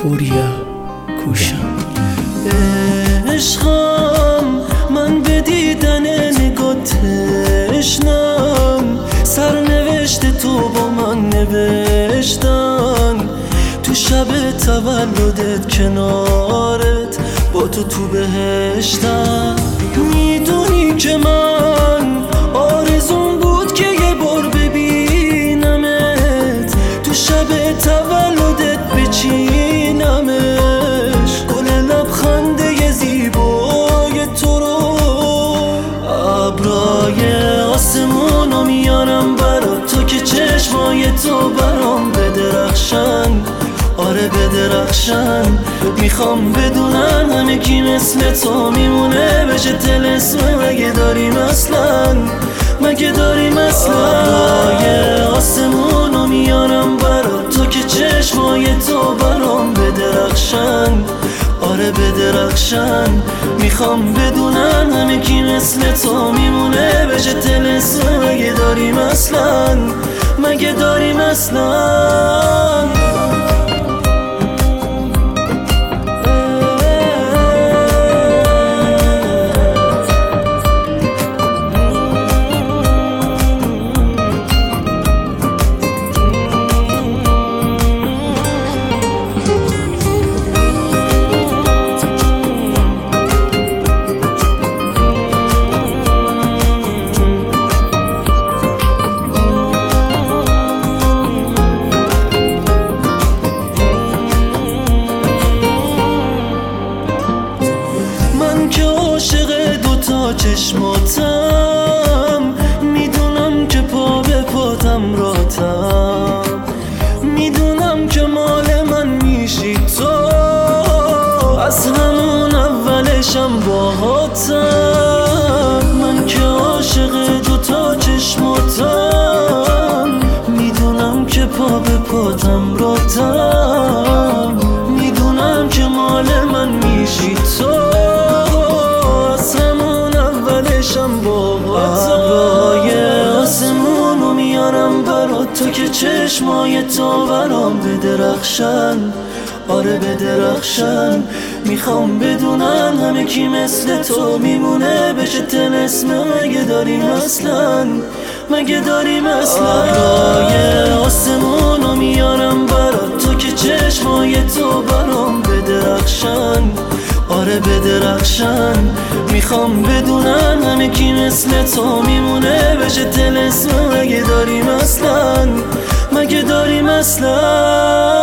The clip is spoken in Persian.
پوریا کوشم. عشقم من به دیدن نگاه تشنم، سرنوشت تو با من نوشتن، تو شب تولدت کنارت با تو بهشتم. میدونی که من آرزون بود که یه بار ببینمت، تو شب تولدت بچینمش، گل لبخنده زیبای تو رو، ابرای آسمونو میارم برات تو که چشمای تو برام بدرخشن، آره بدرخشن. میخوام بدونن همه کی مثل تو میمونه بشه طلسم، مگه داریم اصلا، مگه داریم اصلا. ابرای آسمونو میارم برات تو که چشمای تو برام بدرخشن، آره بدرخشن. میخوام بدونن همه کی مثل تو میمونه بشه طلسم، مگه داریم اصلا، مگه داریم اصلا. عاشق دوتا چشماتم، میدونم که پا به پاتم راتم، میدونم که مال من میشی تو، از همون اولشم باهاتم. من که عاشق دوتا چشماتم، میدونم که پا به پاتم راتم، میدونم که مال من میشی تو، ابرای آسمونو میارم برات تو که چشمای تو برام بدرخشن، آره بدرخشن. میخوام بدونن همه کی مثل تو میمونه بشه طلسم، مگه داریم اصلا، مگه داریم اصلا. ابرای آسمونو میارم برات تو که چشمای تو برام بدرخشن، آره بدرخشن. میخوام بدونن همه کی مثل تو میمونه بشه طلسم، مگه داریم اصلا، مگه داریم اصلا.